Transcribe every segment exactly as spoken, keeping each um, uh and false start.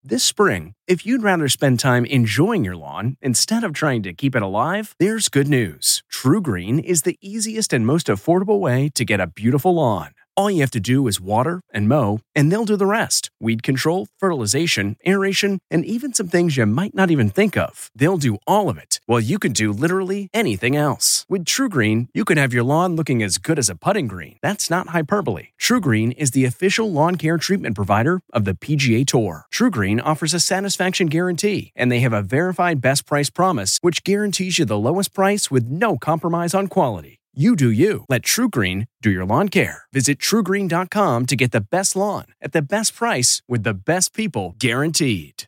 This spring, if you'd rather spend time enjoying your lawn instead of trying to keep it alive, there's good news. TruGreen is the easiest and most affordable way to get a beautiful lawn. All you have to do is water and mow, and they'll do the rest. Weed control, fertilization, aeration, and even some things you might not even think of. They'll do all of it, while you can do literally anything else. With TruGreen, you can have your lawn looking as good as a putting green. That's not hyperbole. TruGreen is the official lawn care treatment provider of the P G A Tour. TruGreen offers a satisfaction guarantee, and they have a verified best price promise, which guarantees you the lowest price with no compromise on quality. You do you. Let TruGreen do your lawn care. Visit True Green dot com to get the best lawn at the best price with the best people guaranteed.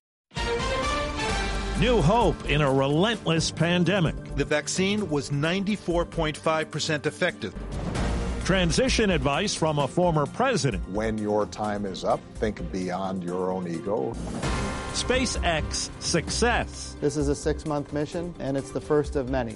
New hope in a relentless pandemic. The vaccine was ninety-four point five percent effective. Transition advice from a former president. When your time is up, think beyond your own ego. SpaceX success. This is a six-month mission, and it's the first of many.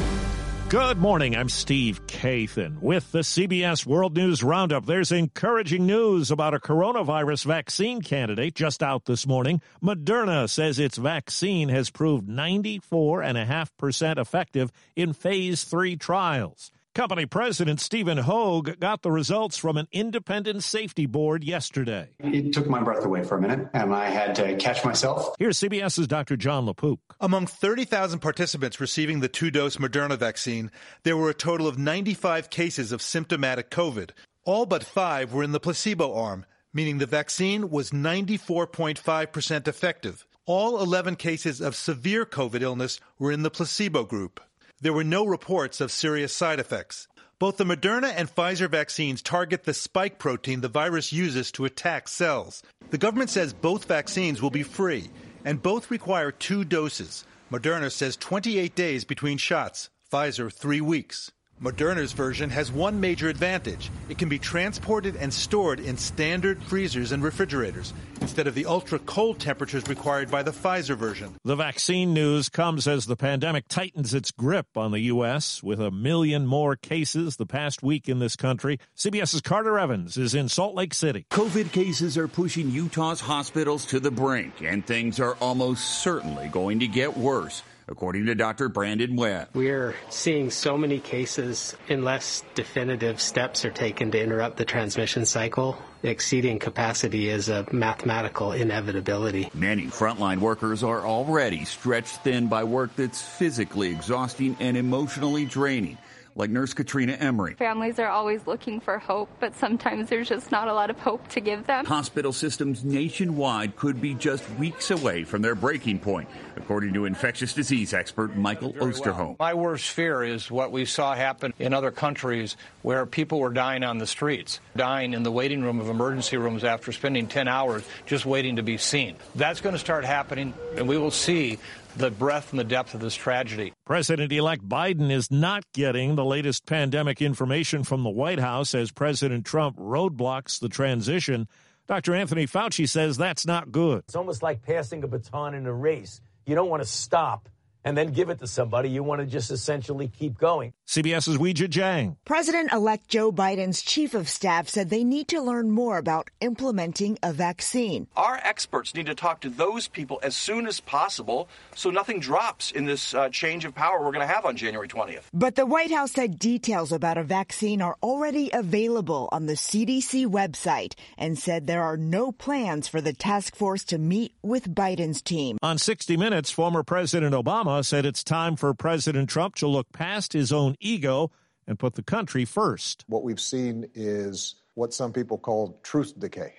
Good morning, I'm Steve Kathan with the C B S World News Roundup. There's encouraging news about a coronavirus vaccine candidate just out this morning. Moderna says its vaccine has proved ninety-four point five percent effective in phase three trials. Company President Stephen Hoge got the results from an independent safety board yesterday. It took my breath away for a minute, and I had to catch myself. Here's CBS's Doctor John LaPook. Among thirty thousand participants receiving the two-dose Moderna vaccine, there were a total of ninety-five cases of symptomatic COVID. All but five were in the placebo arm, meaning the vaccine was ninety-four point five percent effective. All eleven cases of severe COVID illness were in the placebo group. There were no reports of serious side effects. Both the Moderna and Pfizer vaccines target the spike protein the virus uses to attack cells. The government says both vaccines will be free, and both require two doses. Moderna says twenty-eight days between shots, Pfizer three weeks. Moderna's version has one major advantage. It can be transported and stored in standard freezers and refrigerators instead of the ultra-cold temperatures required by the Pfizer version. The vaccine news comes as the pandemic tightens its grip on the U S with a million more cases the past week in this country. CBS's Carter Evans is in Salt Lake City. COVID cases are pushing Utah's hospitals to the brink, and things are almost certainly going to get worse, according to Doctor Brandon Webb. We're seeing so many cases unless definitive steps are taken to interrupt the transmission cycle. Exceeding capacity is a mathematical inevitability. Many frontline workers are already stretched thin by work that's physically exhausting and emotionally draining, like Nurse Katrina Emery. Families are always looking for hope, but sometimes there's just not a lot of hope to give them. Hospital systems nationwide could be just weeks away from their breaking point, according to infectious disease expert Michael Osterholm. Well. My worst fear is what we saw happen in other countries where people were dying on the streets, dying in the waiting room of emergency rooms after spending ten hours just waiting to be seen. That's going to start happening, and we will see the breadth and the depth of this tragedy. President-elect Biden is not getting the latest pandemic information from the White House as President Trump roadblocks the transition. Doctor Anthony Fauci says that's not good. It's almost like passing a baton in a race. You don't want to stop and then give it to somebody. You want to just essentially keep going. CBS's Weijia Jiang. President-elect Joe Biden's chief of staff said they need to learn more about implementing a vaccine. Our experts need to talk to those people as soon as possible so nothing drops in this uh, change of power we're going to have on January twentieth. But the White House said details about a vaccine are already available on the C D C website and said there are no plans for the task force to meet with Biden's team. On sixty minutes, former President Obama said it's time for President Trump to look past his own ego and put the country first. What we've seen is what some people call truth decay.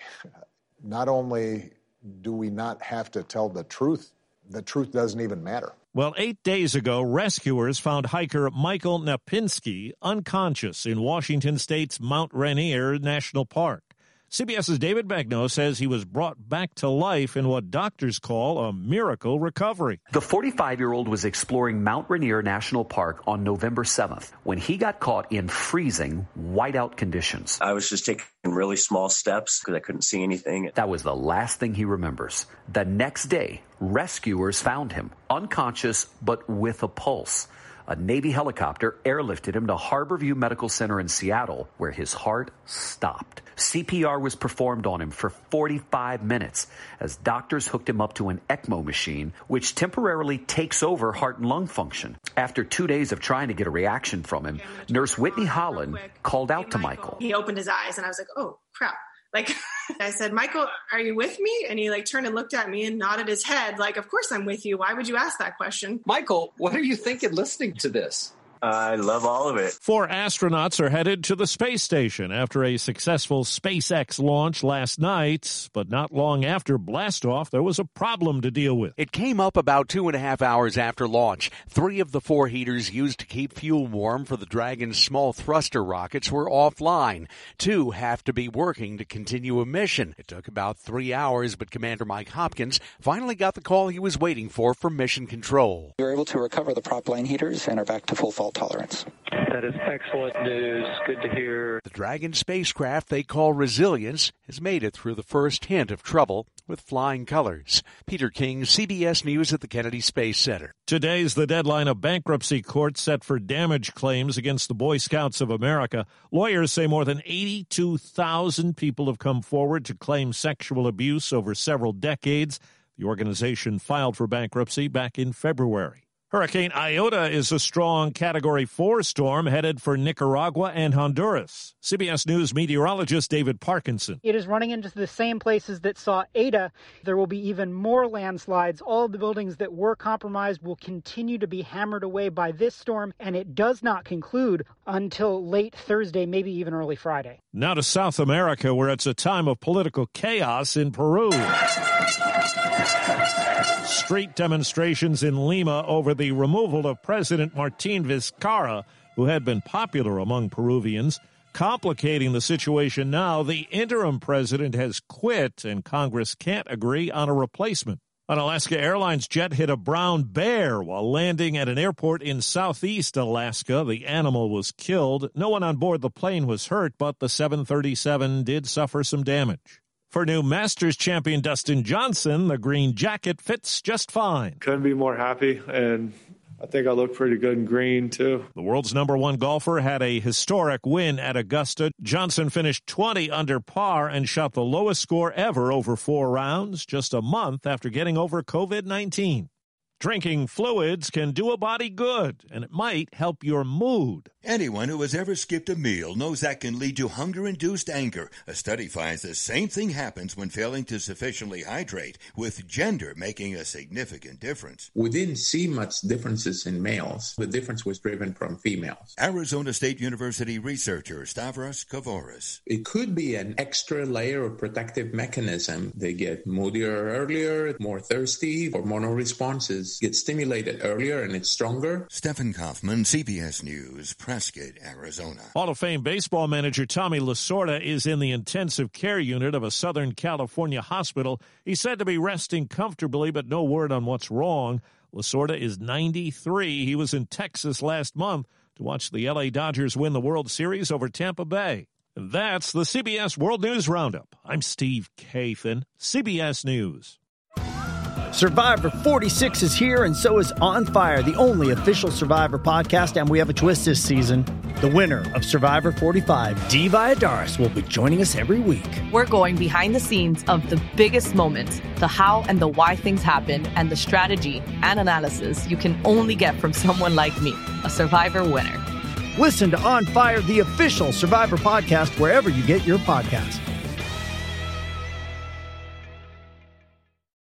Not only do we not have to tell the truth, the truth doesn't even matter. Well, eight days ago, rescuers found hiker Michael Napinski unconscious in Washington State's Mount Rainier National Park. CBS's David Begnaud says he was brought back to life in what doctors call a miracle recovery. The forty-five-year-old was exploring Mount Rainier National Park on November seventh when he got caught in freezing, whiteout conditions. I was just taking really small steps because I couldn't see anything. That was the last thing he remembers. The next day, rescuers found him unconscious but with a pulse. A Navy helicopter airlifted him to Harborview Medical Center in Seattle, where his heart stopped. C P R was performed on him for forty-five minutes as doctors hooked him up to an ECMO machine, which temporarily takes over heart and lung function. After two days of trying to get a reaction from him, Nurse Whitney Holland called out to Michael. He opened his eyes and I was like, oh, crap. Like, I said, Michael, are you with me? And he like turned and looked at me and nodded his head. Like, of course I'm with you. Why would you ask that question? Michael, what are you thinking listening to this? I love all of it. Four astronauts are headed to the space station after a successful SpaceX launch last night, but not long after blastoff, there was a problem to deal with. It came up about two and a half hours after launch. Three of the four heaters used to keep fuel warm for the Dragon's small thruster rockets were offline. Two have to be working to continue a mission. It took about three hours, but Commander Mike Hopkins finally got the call he was waiting for from Mission Control. We were able to recover the prop line heaters and are back to full fault tolerance. That is excellent news. Good to hear. The Dragon spacecraft they call Resilience has made it through the first hint of trouble with flying colors. Peter King, C B S News at the Kennedy Space Center. Today's the deadline of bankruptcy court set for damage claims against the Boy Scouts of America. Lawyers say more than eighty-two thousand people have come forward to claim sexual abuse over several decades. The organization filed for bankruptcy back in February. Hurricane Iota is a strong Category four storm headed for Nicaragua and Honduras. C B S News meteorologist David Parkinson. It is running into the same places that saw Eta. There will be even more landslides. All of the buildings that were compromised will continue to be hammered away by this storm, and it does not conclude until late Thursday, maybe even early Friday. Now to South America, where it's a time of political chaos in Peru. Street demonstrations in Lima over the removal of President Martín Vizcarra, who had been popular among Peruvians. Complicating the situation now, the interim president has quit and Congress can't agree on a replacement. An Alaska Airlines jet hit a brown bear while landing at an airport in southeast Alaska. The animal was killed. No one on board the plane was hurt, but the seven thirty-seven did suffer some damage. For new Masters champion Dustin Johnson, the green jacket fits just fine. Couldn't be more happy, and I think I look pretty good in green, too. The world's number one golfer had a historic win at Augusta. Johnson finished twenty under par and shot the lowest score ever over four rounds, just a month after getting over covid nineteen. Drinking fluids can do a body good, and it might help your mood. Anyone who has ever skipped a meal knows that can lead to hunger-induced anger. A study finds the same thing happens when failing to sufficiently hydrate, with gender making a significant difference. We didn't see much differences in males. The difference was driven from females. Arizona State University researcher Stavros Kavoris. It could be an extra layer of protective mechanism. They get moodier earlier, more thirsty, hormonal responses get stimulated earlier, and it's stronger. Stephen Kaufman, C B S News, Prescott, Arizona. Hall of Fame baseball manager Tommy Lasorda is in the intensive care unit of a Southern California hospital. He's said to be resting comfortably, but no word on what's wrong. Lasorda is ninety-three. He was in Texas last month to watch the L A Dodgers win the World Series over Tampa Bay. And that's the C B S World News Roundup. I'm Steve Kathan, C B S News. Survivor forty-six is here, and so is On Fire, the only official Survivor podcast, and we have a twist this season. The winner of Survivor forty-five, Dee Valladares, will be joining us every week. We're going behind the scenes of the biggest moments, the how and the why things happen, and the strategy and analysis you can only get from someone like me, a Survivor winner. Listen to On Fire, the official Survivor podcast, wherever you get your podcasts.